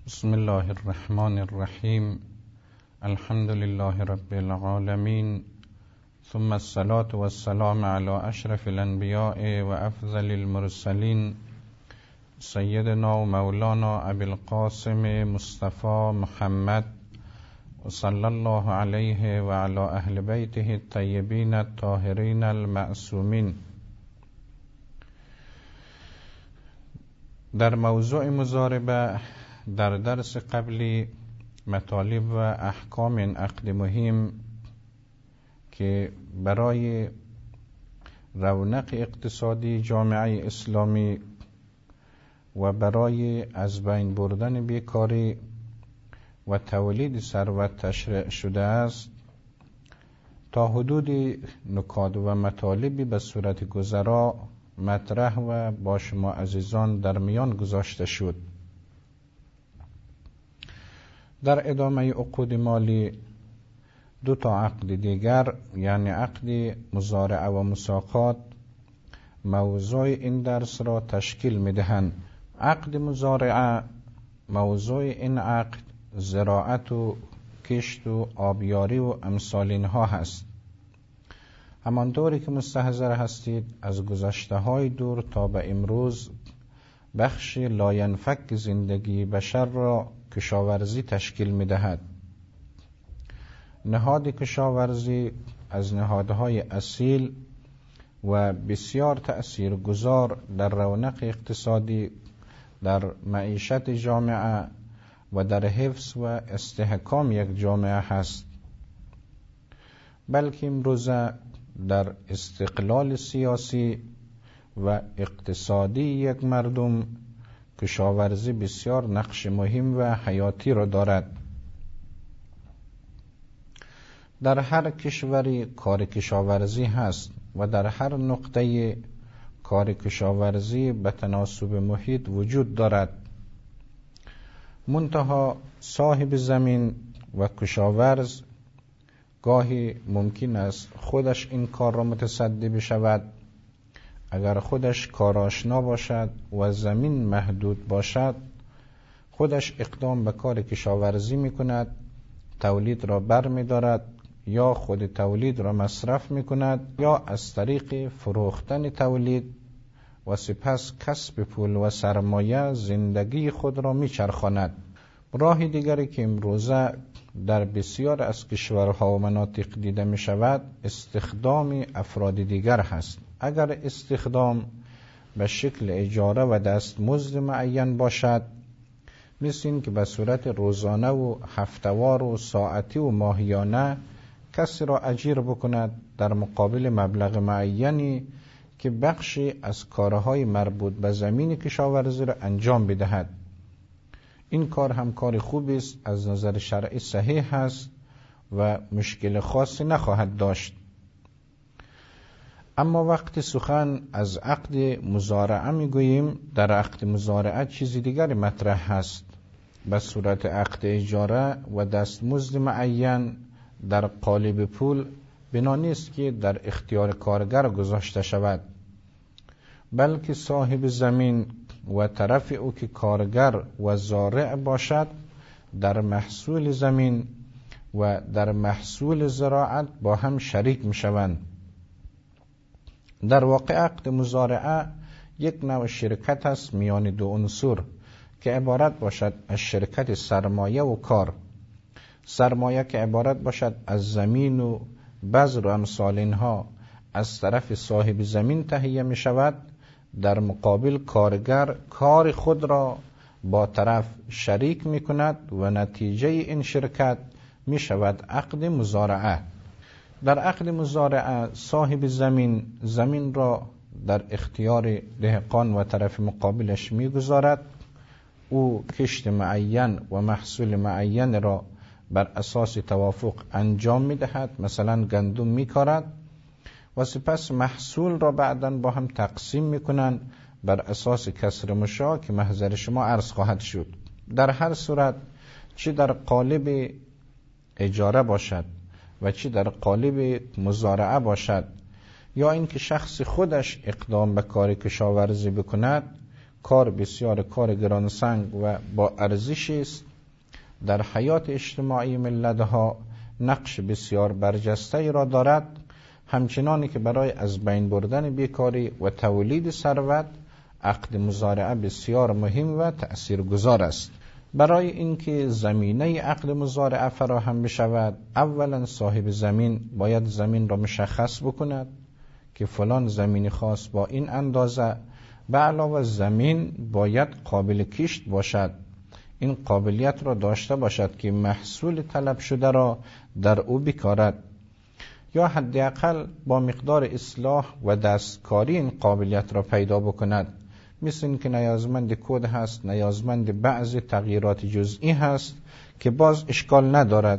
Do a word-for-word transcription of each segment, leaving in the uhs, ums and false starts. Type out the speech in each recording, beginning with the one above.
بسم الله الرحمن الرحیم. الحمد لله رب العالمین، ثم الصلاة والسلام على اشرف الانبیاء و افضل المرسلین، سیدنا و مولانا ابی القاسم مصطفى محمد و صلی الله علیه و علی اهل بیته الطیبین الطاهرین المعصومین. در موضوع مضاربه در درس قبلی مطالب و احکام این عقد مهم که برای رونق اقتصادی جامعه اسلامی و برای از بین بردن بیکاری و تولید ثروت تشریع شده است، تا حدود نکات و مطالبی به صورت گذرا مطرح و با شما عزیزان در میان گذاشته شد. در ادامه عقود مالی دو تا عقد دیگر، یعنی عقد مزارعه و مساقات، موضوع این درس را تشکیل میدهند. عقد مزارعه موضوع این عقد زراعت و کشت و آبیاری و امثال اینها هست. همانطوری که مستحضر هستید از گذشته های دور تا به امروز بخش لاینفک زندگی بشر را کشاورزی تشکیل می دهد. نهاد کشاورزی از نهادهای اصیل و بسیار تأثیر گذار در رونق اقتصادی، در معیشت جامعه و در حفظ و استحکام یک جامعه هست، بلکه امروزه در استقلال سیاسی و اقتصادی یک مردم کشاورزی بسیار نقش مهم و حیاتی را دارد. در هر کشوری کار کشاورزی هست و در هر نقطه کار کشاورزی به تناسب محیط وجود دارد. منتها صاحب زمین و کشاورز گاهی ممکن است خودش این کار را متصدی بشود. اگر خودش کارآشنا باشد و زمین محدود باشد، خودش اقدام به کار کشاورزی می کند، تولید را بر می دارد، یا خود تولید را مصرف می کند یا از طریق فروختن تولید و سپس کسب پول و سرمایه زندگی خود را می چرخاند. راه دیگری که امروزه در بسیار از کشورها و مناطق دیده می شود استخدام افراد دیگر هست. اگر استخدام به شکل اجاره و دستمزد معین باشد، مثل این که به صورت روزانه و هفتوار و ساعتی و ماهیانه کسی را اجیر بکند در مقابل مبلغ معینی که بخشی از کارهای مربوط به زمین کشاورزی را انجام بدهد، این کار هم کار خوبی است، از نظر شرعی صحیح است و مشکل خاصی نخواهد داشت. اما وقتی سخن از عقد مزارعه میگوییم، در عقد مزارعه چیزی دیگری مطرح هست. به صورت عقد اجاره و دستمزد معین در قالب پول بنا نیست که در اختیار کارگر گذاشته شود، بلکه صاحب زمین و طرف او که کارگر و زارع باشد در محصول زمین و در محصول زراعت با هم شریک می شوند. در واقع عقد مزارعه یک نوع شرکت است میان دو عنصر که عبارت باشد از شرکت سرمایه و کار. سرمایه که عبارت باشد از زمین و بذر و امثال اینها از طرف صاحب زمین تهیه می شود، در مقابل کارگر کار خود را با طرف شریک می کند و نتیجه این شرکت می شود عقد مزارعه. در عقد مزارعه صاحب زمین زمین را در اختیار دهقان و طرف مقابلش می گذارد. او کشت معین و محصول معین را بر اساس توافق انجام می دهد، مثلا گندم می کارد و سپس محصول را بعداً با هم تقسیم می کنند بر اساس کسر مشاع که محضر شما عرض خواهد شد. در هر صورت چه در قالب اجاره باشد و چه در قالب مزارعه باشد، یا اینکه شخص خودش اقدام به کار کشاورزی بکند، کار بسیار کار گرانسنگ و با ارزش است. در حیات اجتماعی ملت‌ها نقش بسیار برجسته را دارد، همچنانی که برای از بین بردن بیکاری و تولید ثروت عقد مزارعه بسیار مهم و تأثیرگذار است. برای اینکه زمینه عقد مزارعه فراهم بشود، اولا صاحب زمین باید زمین را مشخص بکند که فلان زمین خاص با این اندازه، به علاوه زمین باید قابل کشت باشد. این قابلیت را داشته باشد که محصول طلب شده را در او بکارد، یا حداقل با مقدار اصلاح و دستکاری این قابلیت را پیدا بکند. مثل این که نیازمند کد هست، نیازمند بعض تغییرات جزئی هست که باز اشکال ندارد.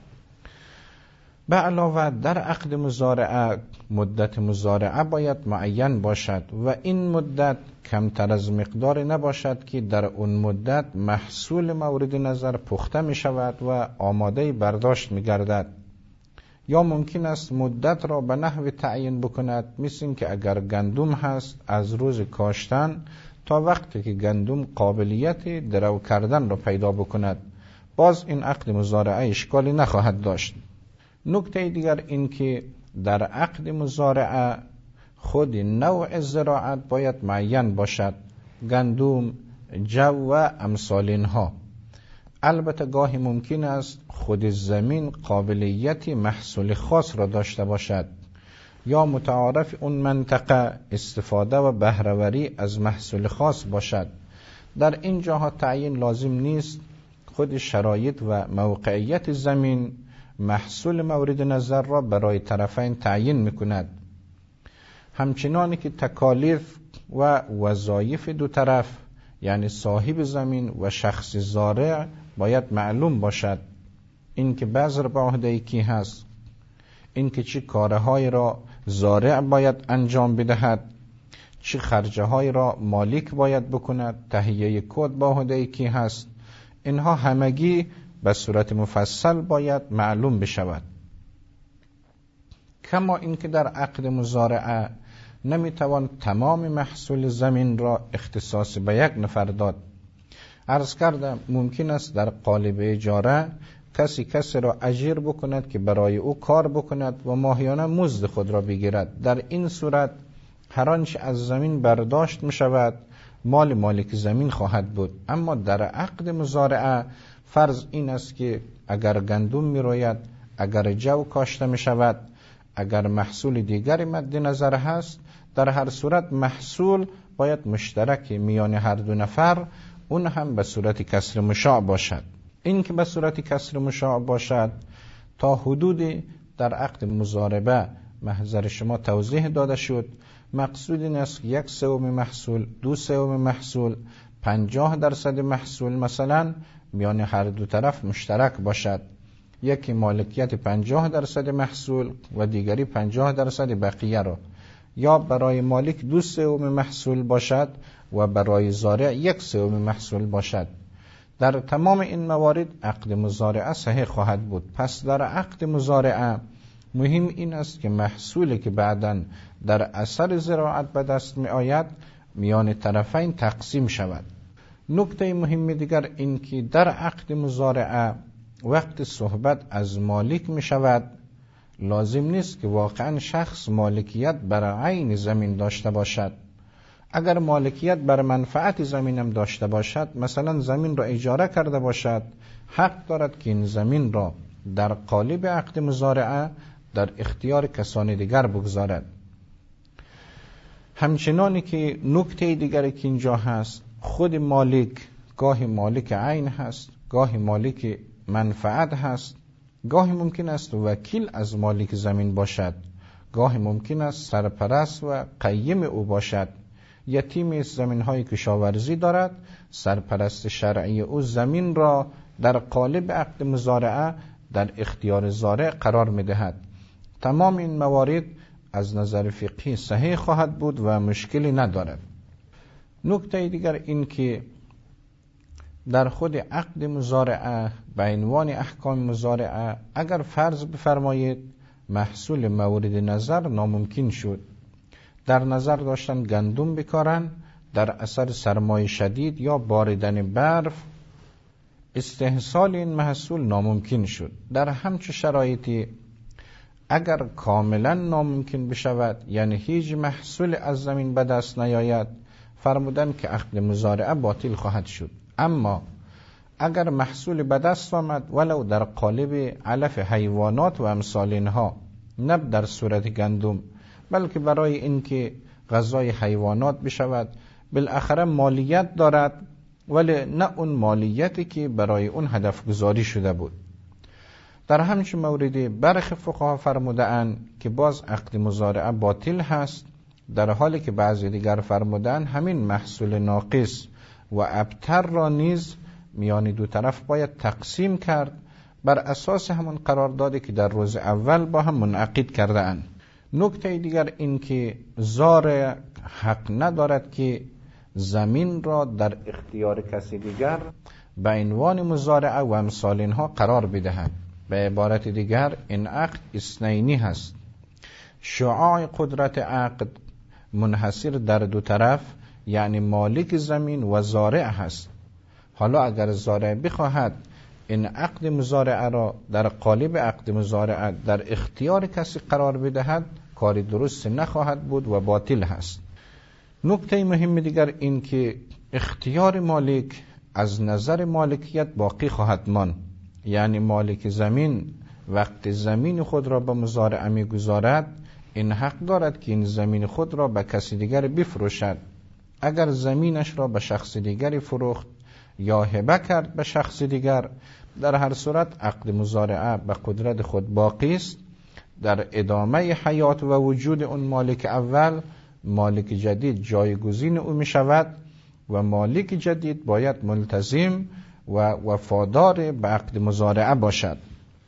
به علاوه در عقد مزارعه مدت مزارعه باید معین باشد و این مدت کمتر از مقدار نباشد که در اون مدت محصول مورد نظر پخته می شود و آماده برداشت می گردد. یا ممکن است مدت را به نحو تعیین بکند، مثل این که اگر گندم هست از روز کاشتن تا وقتی که گندم قابلیت درو کردن را پیدا بکند، باز این عقد مزارعه اشکالی نخواهد داشت. نکته دیگر این که در عقد مزارعه خود نوع زراعت باید معین باشد، گندم، جو و امثال اینها. البته گاهی ممکن است خود زمین قابلیت محصول خاص را داشته باشد یا متعارف اون منطقه استفاده و بهره‌وری از محصول خاص باشد. در این جاها تعیین لازم نیست، خود شرایط و موقعیت زمین محصول مورد نظر را برای طرفین تعیین میکند. همچنانی که تکالیف و وظایف دو طرف، یعنی صاحب زمین و شخص زارع، باید معلوم باشد. این که بذر به عهده کی هست، این که چه کارهای را زارع باید انجام بدهد، چه خرجه های را مالک باید بکند، تهیه کد به عهده کی هست، اینها همگی به صورت مفصل باید معلوم بشود. کما اینکه در عقد مزارعه نمیتوان تمام محصول زمین را اختصاص به یک نفر داد. عرض کردم ممکن است در قالب اجاره کسی کسی را اجیر بکند که برای او کار بکند و ماهیانه مزد خود را بگیرد. در این صورت هر آنچه از زمین برداشت می شود مال مالک زمین خواهد بود. اما در عقد مزارعه فرض این است که اگر گندم می روید، اگر جو کاشته می شود، اگر محصول دیگری مد نظر هست، در هر صورت محصول باید مشترک میان هر دو نفر، اون هم به صورت کسر مشاع باشد. این که به صورت کسر مشاع باشد تا حدودی در عقد مضاربه محضر شما توضیح داده شد. مقصود این است که یک سوم محصول، دو سوم محصول، پنجاه درصد محصول مثلا میان هر دو طرف مشترک باشد. یکی مالکیت پنجاه درصد محصول و دیگری پنجاه درصد بقیه را، یا برای مالک دو سوم محصول باشد و برای زارع یک سوم محصول باشد. در تمام این موارد عقد مزارعه صحیح خواهد بود. پس در عقد مزارعه مهم این است که محصولی که بعداً در اثر زراعت به دست می آید میان طرفین تقسیم شود. نکته مهم دیگر این که در عقد مزارعه وقت صحبت از مالک می شود، لازم نیست که واقعا شخص مالکیت بر عین زمین داشته باشد. اگر مالکیت بر منفعت زمینم داشته باشد، مثلا زمین را اجاره کرده باشد، حق دارد که این زمین را در قالب عقد مزارعه در اختیار کسان دیگر بگذارد. همچنانی که نکته دیگری که اینجا هست، خود مالک گاهی مالک عین هست، گاهی مالک منفعت هست، گاهی ممکن است وکیل از مالک زمین باشد، گاهی ممکن است سرپرست و قیم او باشد. یتیم زمین های کشاورزی دارد، سرپرست شرعی او زمین را در قالب عقد مزارعه در اختیار زارع قرار می دهد. تمام این موارد از نظر فقهی صحیح خواهد بود و مشکلی ندارد. نکته دیگر این که در خود عقد مزارعه به عنوان احکام مزارعه اگر فرض بفرمایید محصول مورد نظر ناممکن شد، در نظر داشتن گندم بکارن، در اثر سرمای شدید یا باریدن برف استحصال این محصول ناممکن شد. در همچه شرایطی اگر کاملا ناممکن بشود، یعنی هیچ محصول از زمین به دست نیاید، فرمودن که عقد مزارعه باطل خواهد شد. اما اگر محصول به دست آمد ولو در قالب علف حیوانات و امثال اینها، نه در صورت گندم بلکه برای اینکه غذای حیوانات بشود، بالاخره مالیت دارد ولی نه اون مالیتی که برای اون هدف گذاری شده بود. در همچین موردی برخی فقها فرمودند که باز عقد مزارعه باطل هست، در حالی که بعضی دیگر فرمودند همین محصول ناقص و ابتر را نیز میان دو طرف باید تقسیم کرد بر اساس همون قراردادی که در روز اول با هم منعقد کرده اند. نکته دیگر این که زارع حق ندارد که زمین را در اختیار کسی دیگر به عنوان مزارعه و امثال اینها قرار بدهد. به عبارت دیگر این عقد اثنینی هست. شعاع قدرت عقد منحصر در دو طرف، یعنی مالک زمین و زارع هست. حالا اگر زارع بخواهد این عقد مزارعه را در قالب عقد مزارعه در اختیار کسی قرار بدهد، کاری درست نخواهد بود و باطل هست. نکته مهم دیگر این که اختیار مالک از نظر مالکیت باقی خواهد ماند، یعنی مالک زمین وقت زمین خود را به مزارعه می‌گذارد، این حق دارد که این زمین خود را به کسی دیگر بفروشد. اگر زمینش را به شخص دیگری فروخت یا هبه کرد به شخص دیگر، در هر صورت عقد مزارعه به قدرت خود باقی است. در ادامه حیات و وجود اون مالک اول، مالک جدید جایگزین او می شود و مالک جدید باید ملتزم و وفادار به عقد مزارعه باشد.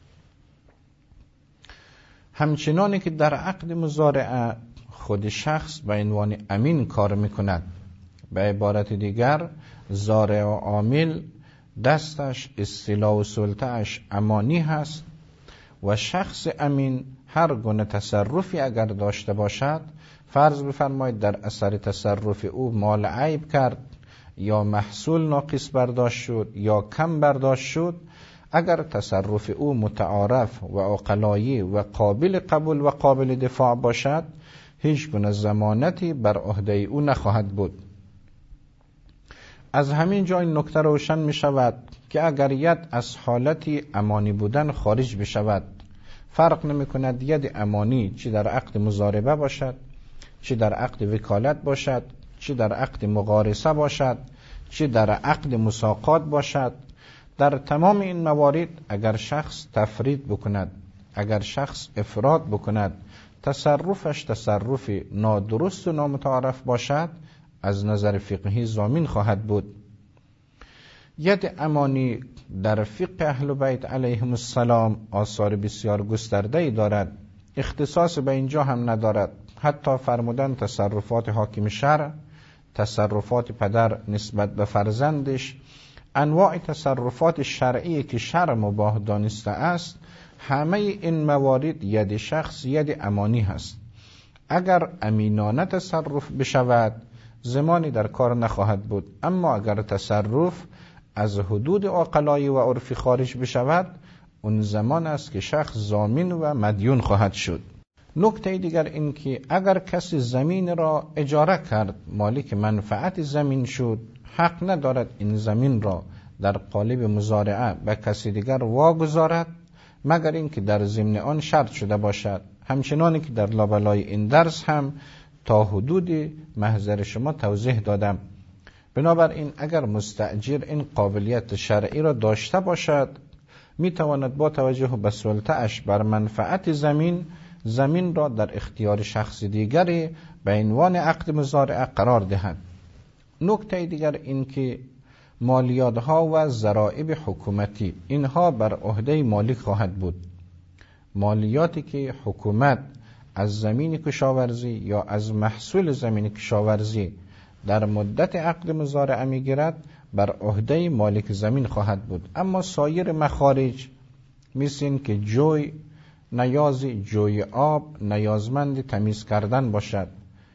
همچنانی که در عقد مزارعه خود شخص به عنوان امین کار میکند، به عبارت دیگر زارع و عامل دستش، اصطلاح و سلطه‌اش امانی هست و شخص امین هر گونه تصرفی اگر داشته باشد، فرض بفرمایید در اثر تصرف او مال عیب کرد یا محصول ناقص برداشت شد یا کم برداشت شد، اگر تصرف او متعارف و عقلایی و قابل قبول و قابل دفاع باشد، هیچ گونه ضمانتی بر عهده او نخواهد بود. از همین جا این نکته روشن می شود که اگر ید از حالتی امانی بودن خارج بشود، فرق نمی کند ید امانی چی در عقد مضاربه باشد، چی در عقد وکالت باشد، چی در عقد مغارسه باشد، چی در عقد مساقات باشد. در تمام این موارد اگر شخص تفرید بکند، اگر شخص افراد بکند، تصرفش تصرف نادرست و نامتعارف باشد، از نظر فقهی ضامن خواهد بود. ید امانی در فقه اهل بیت علیهم السلام آثار بسیار گسترده‌ای دارد، اختصاص به اینجا هم ندارد. حتی فرمودن تصرفات حاکم شرع، تصرفات پدر نسبت به فرزندش، انواع تصرفات شرعی که شرع مباح دانسته است، همه این موارد ید شخص ید امانی هست. اگر امینانه تصرف بشود، زمانی در کار نخواهد بود. اما اگر تصرف از حدود عقلایی و عرفی خارج بشود، اون زمان است که شخص ضامن و مدیون خواهد شد. نکته دیگر این که اگر کسی زمین را اجاره کرد، مالک منفعت زمین شد، حق ندارد این زمین را در قالب مزارعه به کسی دیگر واگذارد، مگر اینکه در ضمن آن شرط شده باشد. همچنانی که در لابلای این درس هم تا حدود محضر شما توضیح دادم. بنابراین اگر مستأجر این قابلیت شرعی را داشته باشد، میتواند با توجه به سلطه‌اش بر منفعت زمین، زمین را در اختیار شخص دیگری به عنوان عقد مزارعه قرار دهد. نکته دیگر این که مالیات‌ها و ضرائب حکومتی، اینها بر عهده مالک خواهد بود. مالیاتی که حکومت از زمین کشاورزی یا از محصول زمین کشاورزی در مدت عقد مزارعه میگیرد، بر عهده مالک زمین خواهد بود. اما سایر مخارج مثل این که جوی نیازی جوی آب نیازمند تمیز کردن باشد،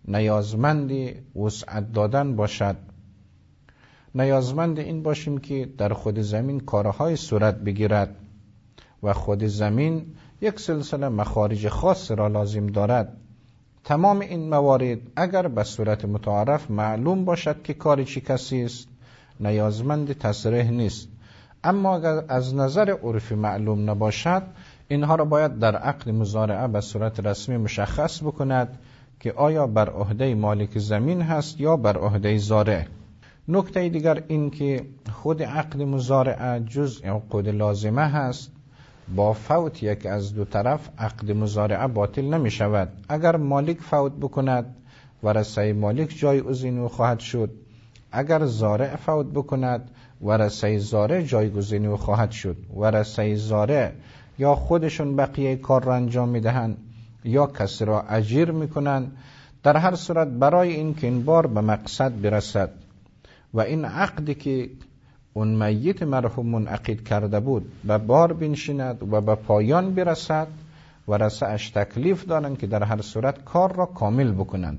نیازمند وسعت دادن باشد. نیازمند این باشیم که در خود زمین کارهای صورت بگیرد و خود زمین یک سلسله مخارج خاص را لازم دارد. تمام این موارد اگر به صورت متعارف معلوم باشد که کار چی کسی است، نیازمند تصریح نیست. اما اگر از نظر عرفی معلوم نباشد، اینها را باید در عقد مزارعه به صورت رسمی مشخص بکند که آیا بر عهده مالک زمین هست یا بر عهده زارع. نکته دیگر این که خود عقد مزارعه جزء عقود لازمه هست. با فوت یک از دو طرف عقد مزارعه باطل نمی شود. اگر مالک فوت بکند ورثه مالک جایگزین او خواهد شد. اگر زارع فوت بکند ورثه زارع جایگزین او خواهد شد. ورثه زارع یا خودشون بقیه کار را انجام می دهند یا کسی را اجیر می کنند. در هر صورت برای این که این بار به مقصد برسد و این عقدی که اون میت مرحوم منعقد کرده بود به بار بنشیند و به پایان برسد، ورثه اش تکلیف دارند که در هر صورت کار را کامل بکنند.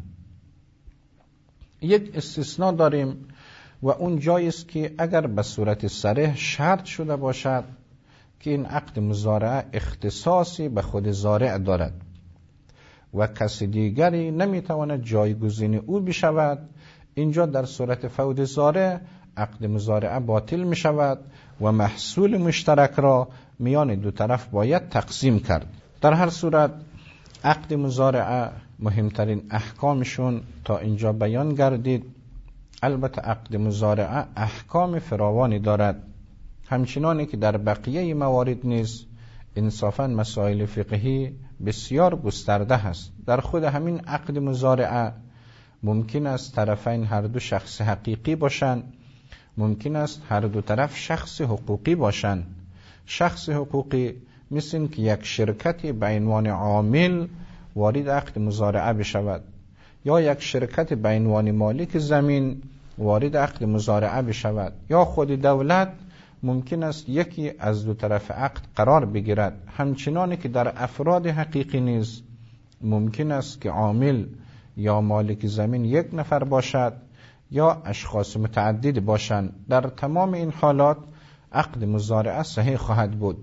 یک استثناء داریم و اون جایی است که اگر به صورت صریح شرط شده باشد که این عقد مزارعه اختصاصی به خود زارع دارد و کسی دیگری نمیتواند جایگزین او بشود، اینجا در صورت فوت زارع عقد مزارعه باطل می شود و محصول مشترک را میان دو طرف باید تقسیم کرد. در هر صورت عقد مزارعه مهمترین احکامشون تا اینجا بیان گردید. البته عقد مزارعه احکام فراوانی دارد، همچنانی که در بقیه موارد نیز انصافاً مسائل فقهی بسیار گسترده هست. در خود همین عقد مزارعه ممکن است طرفین هر دو شخص حقیقی باشند، ممکن است هر دو طرف شخص حقوقی باشند. شخص حقوقی مثل که یک شرکتی به عنوان عامل وارد عقد مزارعه بشود یا یک شرکت به عنوان مالک زمین وارد عقد مزارعه بشود یا خود دولت ممکن است یکی از دو طرف عقد قرار بگیرد. همچنانی که در افراد حقیقی نیز ممکن است که عامل یا مالک زمین یک نفر باشد یا اشخاص متعدد باشند. در تمام این حالات عقد مزارعه صحیح خواهد بود.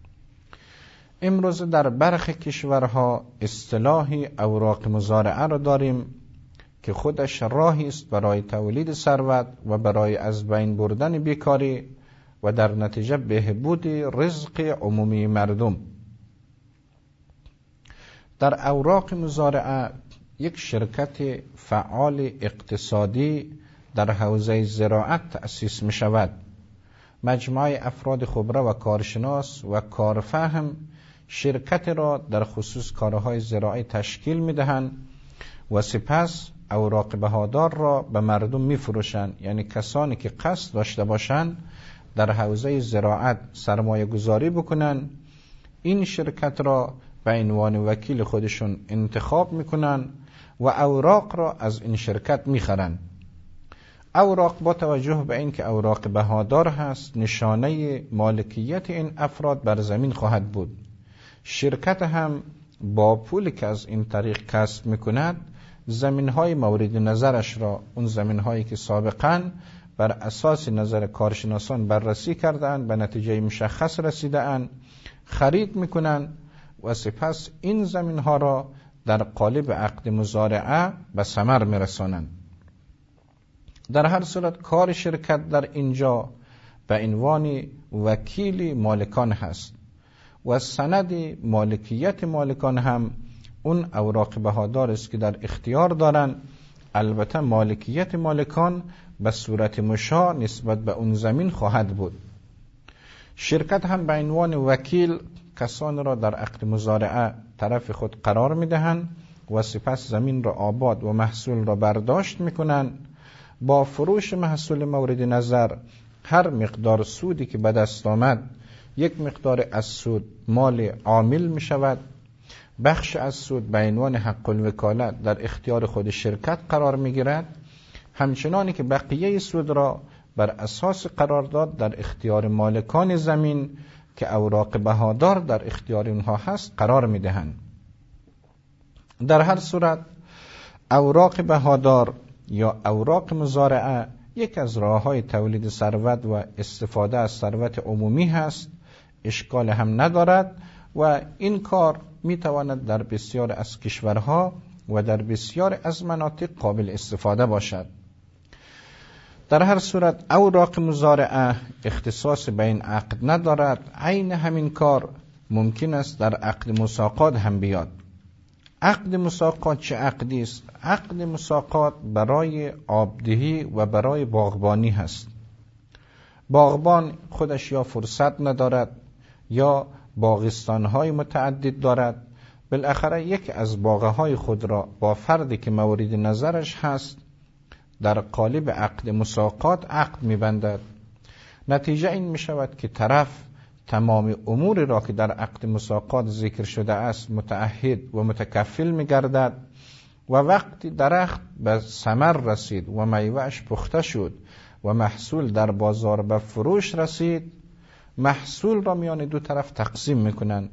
امروز در برخی کشورها اصطلاحی اوراق مزارعه را داریم که خودش راهی است برای تولید ثروت و برای از بین بردن بیکاری و در نتیجه بهبود رزق عمومی مردم. در اوراق مزارعه یک شرکت فعال اقتصادی در حوزه زراعت تأسیس می شود. مجموعه افراد خبره و کارشناس و کارفهم شرکت را در خصوص کارهای زراعی تشکیل می دهند و سپس اوراق بهادار را به مردم می فروشند. یعنی کسانی که قصد داشته باشند در حوزه زراعت سرمایه گذاری بکنند، این شرکت را به عنوان وکیل خودشون انتخاب میکنن و اوراق را از این شرکت میخرن. اوراق با توجه به این که اوراق بهادار هست نشانه مالکیت این افراد بر زمین خواهد بود. شرکت هم با پولی که از این طریق کسب میکند زمینهای مورد نظرش را، اون زمینهایی که سابقاً بر اساس نظر کارشناسان بررسی کردند به نتیجه مشخص رسیدند، خرید میکنن و سپس این زمین ها را در قالب عقد مزارعه به ثمر میرسانند. در هر صورت کار شرکت در اینجا به عنوان وکیل مالکان هست و سند مالکیت مالکان هم اون اوراق بهادار است که در اختیار دارند. البته مالکیت مالکان به صورت مشاع نسبت به اون زمین خواهد بود. شرکت هم به عنوان وکیل کسان را در عقد مزارعه طرف خود قرار میدهند و سپس زمین را آباد و محصول را برداشت میکنند. با فروش محصول مورد نظر هر مقدار سودی که به دست آمد یک مقدار از سود مال عامل می شود. بخش از سود به عنوان حق الوکالت در اختیار خود شرکت قرار می گیرد، همچنانی که بقیه سود را بر اساس قرارداد در اختیار مالکان زمین که اوراق بهادار در اختیار اونها هست قرار می دهند. در هر صورت اوراق بهادار یا اوراق مزارعه یک از راه‌های تولید ثروت و استفاده از ثروت عمومی هست، اشکال هم ندارد و این کار میتواند در بسیار از کشورها و در بسیار از مناطق قابل استفاده باشد. در هر صورت اوراق مزارعه اختصاص به این عقد ندارد. عین همین کار ممکن است در عقد مساقات هم بیاد. عقد مساقات چه عقدی است؟ عقد مساقات برای آبدهی و برای باغبانی هست. باغبان خودش یا فرصت ندارد یا باغستان‌های متعدد دارد، بالاخره یک از باغهای خود را با فردی که مورد نظرش هست در قالب عقد مساقات عقد می‌بندد. نتیجه این می‌شود که طرف تمام امور را که در عقد مساقات ذکر شده است متعهد و متکفل می‌گردد و وقتی درخت به ثمر رسید و میوه‌اش پخته شد و محصول در بازار به فروش رسید، محصول را میان دو طرف تقسیم میکنن.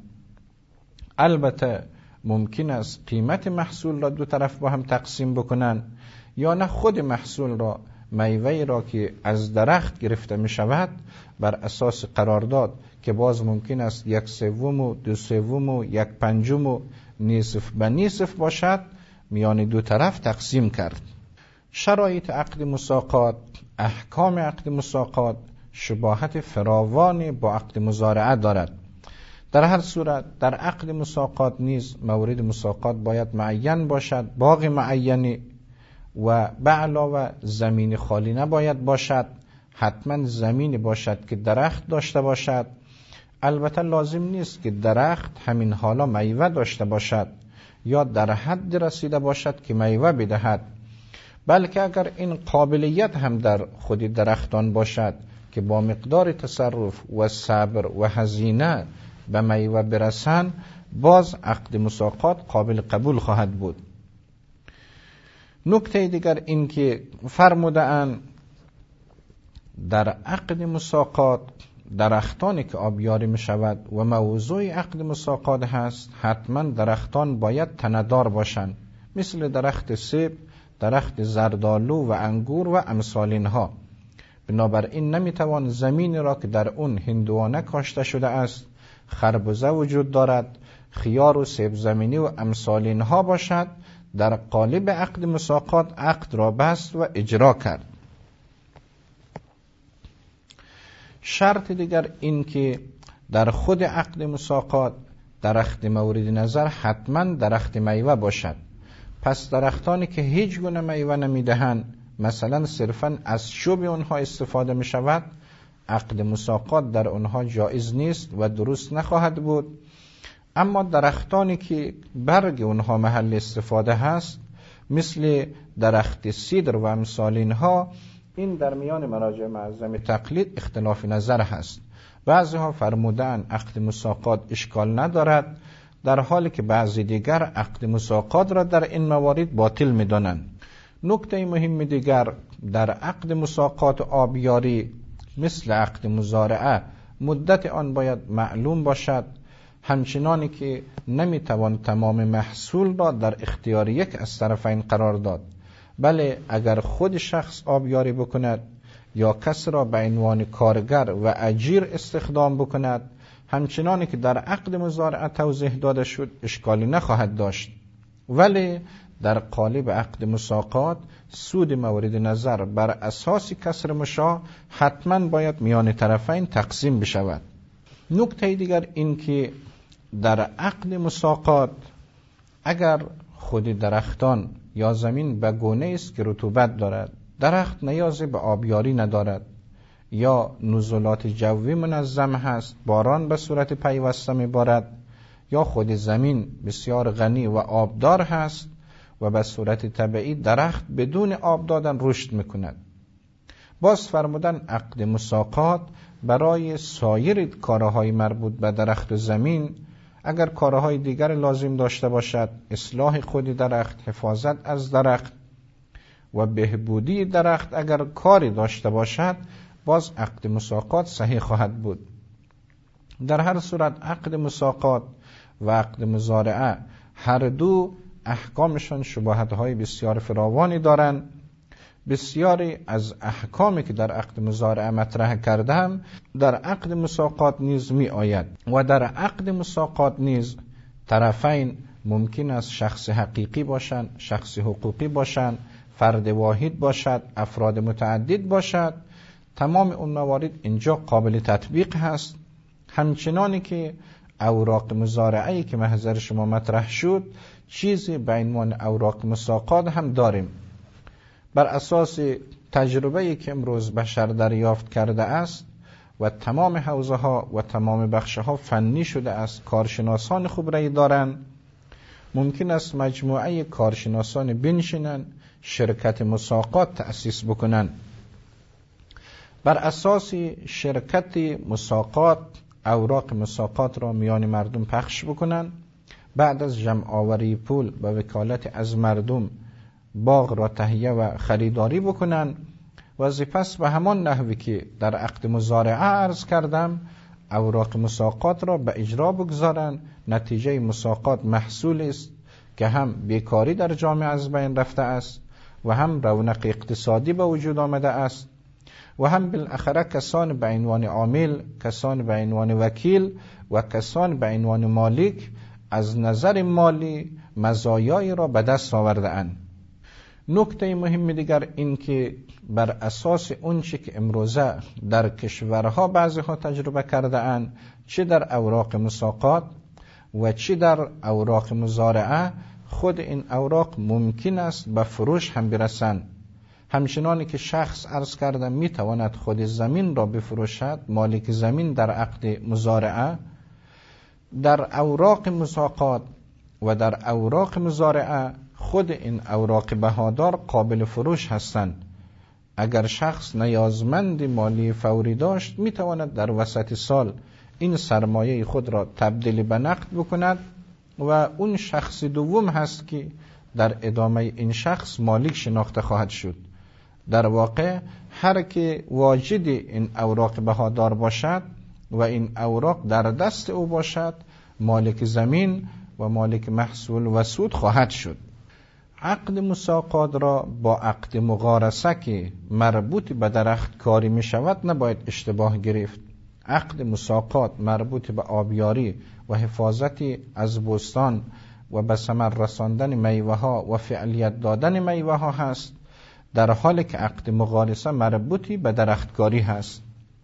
البته ممکن است قیمت محصول را دو طرف با هم تقسیم بکنن یا نه خود محصول را، میوه را که از درخت گرفته می شود بر اساس قرارداد که باز ممکن است یک سوم و دو سوم و یک پنجم و نصف به نصف باشد، میان دو طرف تقسیم کرد. شرایط عقد مساقات، احکام عقد مساقات شباهت فراوان با عقد مزارعه دارد. در هر صورت در عقد مساقات نیز مورد مساقات باید معین باشد، باغ معینی و به علاوه زمین خالی نباید باشد، حتما زمین باشد که درخت داشته باشد. البته لازم نیست که درخت همین حالا میوه داشته باشد یا در حد رسیده باشد که میوه بدهد، بلکه اگر این قابلیت هم در خود درختان باشد که با مقدار تصرف و صبر و هزینه به میوه برسند، باز عقد مساقات قابل قبول خواهد بود. نکته دیگر این که فرمودند در عقد مساقات درختانی که آبیاری می شود و موضوع عقد مساقات هست، حتما درختان باید تنه‌دار باشند، مثل درخت سیب، درخت زردآلو و انگور و امثال اینها. بنابراین نمیتوان زمین را که در اون هندوانه کاشته شده است، خربزه وجود دارد، خیار و سیب زمینی و امثال اینها باشد، در قالب عقد مساقات عقد را بست و اجرا کرد. شرط دیگر این که در خود عقد مساقات درخت مورد نظر حتما درخت میوه باشد. پس درختانی که هیچ گونه میوه نمیدهند، مثلا صرفاً از شوب اونها استفاده می شود، عقد مساقات در اونها جایز نیست و درست نخواهد بود. اما درختانی که برگ اونها محل استفاده هست، مثل درخت سیدر و امثال اینها، این در میان مراجع معظم تقلید اختلاف نظر هست. بعضی ها فرمودن عقد مساقات اشکال ندارد، در حالی که بعضی دیگر عقد مساقات را در این موارد باطل می دانند. نکته مهم دیگر در عقد مساقات آبیاری مثل عقد مزارعه مدت آن باید معلوم باشد، همچنانی که نمیتوان تمام محصول را در اختیار یک از طرفین قرار داد، بله اگر خود شخص آبیاری بکند یا کس را به عنوان کارگر و اجیر استخدام بکند، همچنانی که در عقد مزارعه توضیح داده شد اشکالی نخواهد داشت. ولی در قالب عقد مساقات سود مورد نظر بر اساس کسر مشاع حتما باید میان طرفین تقسیم بشود. نکته دیگر این که در عقد مساقات اگر خود درختان یا زمین به گونه است که رطوبت دارد، درخت نیاز به آبیاری ندارد، یا نزولات جوی منظم هست، باران به صورت پیوسته میبارد، یا خود زمین بسیار غنی و آبدار هست و به صورت طبیعی درخت بدون آب دادن رشد میکند، باز فرمودن عقد مساقات برای سایر کارهای مربوط به درخت و زمین، اگر کارهای دیگر لازم داشته باشد، اصلاح خود درخت، حفاظت از درخت و بهبودی درخت اگر کاری داشته باشد، باز عقد مساقات صحیح خواهد بود. در هر صورت عقد مساقات و عقد مزارعه هر دو احکامشان شباهت‌های بسیار فراوانی دارند. بسیاری از احکامی که در عقد مزارعه مطرح کردم در عقد مساقات نیز می آید و در عقد مساقات نیز طرفین ممکن است شخص حقیقی باشند، شخص حقوقی باشند، فرد واحد باشد، افراد متعدد باشد. تمام اون موارد اینجا قابل تطبیق هست. همچنانی که اوراق مزارعه‌ای که محضر شما مطرح شد چیزی به عنوان اوراق مساقات هم داریم. بر اساس تجربه‌ای که امروز بشر دریافت کرده است و تمام حوزه ها و تمام بخش ها فنی شده است، کارشناسان خبره دارند، ممکن است مجموعه کارشناسان بنشینن شرکت مساقات تأسیس بکنن. بر اساس شرکت مساقات اوراق مساقات را میان مردم پخش بکنن. بعد از جمع آوری پول به وکالت از مردم باغ را تهیه و خریداری بکنن و پس به همان نحوی که در عقد مزارعه عرض کردم اوراق مساقات را به اجرا بگذارن. نتیجه مساقات محصول است که هم بیکاری در جامعه از بین رفته است و هم رونق اقتصادی به وجود آمده است و هم بالاخره کسان به عنوان عامل، کسان به عنوان وکیل و کسان به عنوان مالک از نظر مالی مزایایی را به دست آورده اند. نکته مهم دیگر این که بر اساس اون چی که امروزه در کشورها بعضی ها تجربه کرده اند، چه در اوراق مساقات و چه در اوراق مزارعه، خود این اوراق ممکن است به فروش هم برسند. همچنانی که شخص عرض کرده می تواند خود زمین را بفروشد، مالک زمین در عقد مزارعه، در اوراق مساقات و در اوراق مزارعه خود این اوراق بهادار قابل فروش هستند. اگر شخص نیازمند مالی فوری داشت می تواند در وسط سال این سرمایه خود را تبدیل به نقد بکند و اون شخص دوم هست که در ادامه این شخص مالک شناخته خواهد شد. در واقع هر که واجد این اوراق بهادار باشد و این اوراق در دست او باشد مالک زمین و مالک محصول و سود خواهد شد. عقد مساقات را با عقد مغارسه که مربوط به درخت کاری می شود نباید اشتباه گرفت. عقد مساقات مربوط به آبیاری و حفاظت از بستان و به ثمر رساندن میوه ها و فعالیت دادن میوه ها هست، در حالی که عقد مغارسه مربوطی به درختکاری هست.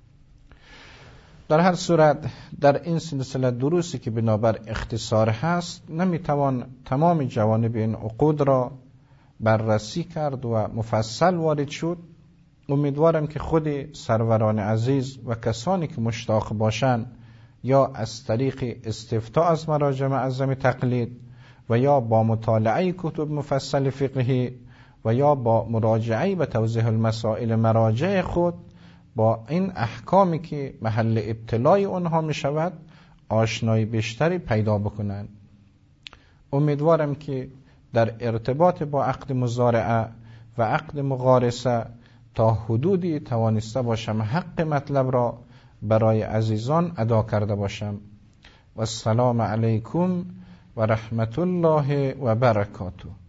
در هر صورت در این سلسله دروسی که بنابر اختصار هست نمیتوان تمام جوانب این عقود را بررسی کرد و مفصل وارد شد. امیدوارم که خود سروران عزیز و کسانی که مشتاق باشند یا از طریق استفتاء از مراجع معظم تقلید و یا با مطالعه کتب مفصل فقهی و یا با مراجعه به توضیح المسائل مراجع خود با این احکامی که محل ابتلای اونها می شود آشنایی بیشتری پیدا بکنند. امیدوارم که در ارتباط با عقد مزارعه و عقد مغارسه تا حدودی توانسته باشم حق مطلب را برای عزیزان ادا کرده باشم. و السلام علیکم و رحمت الله و برکاته.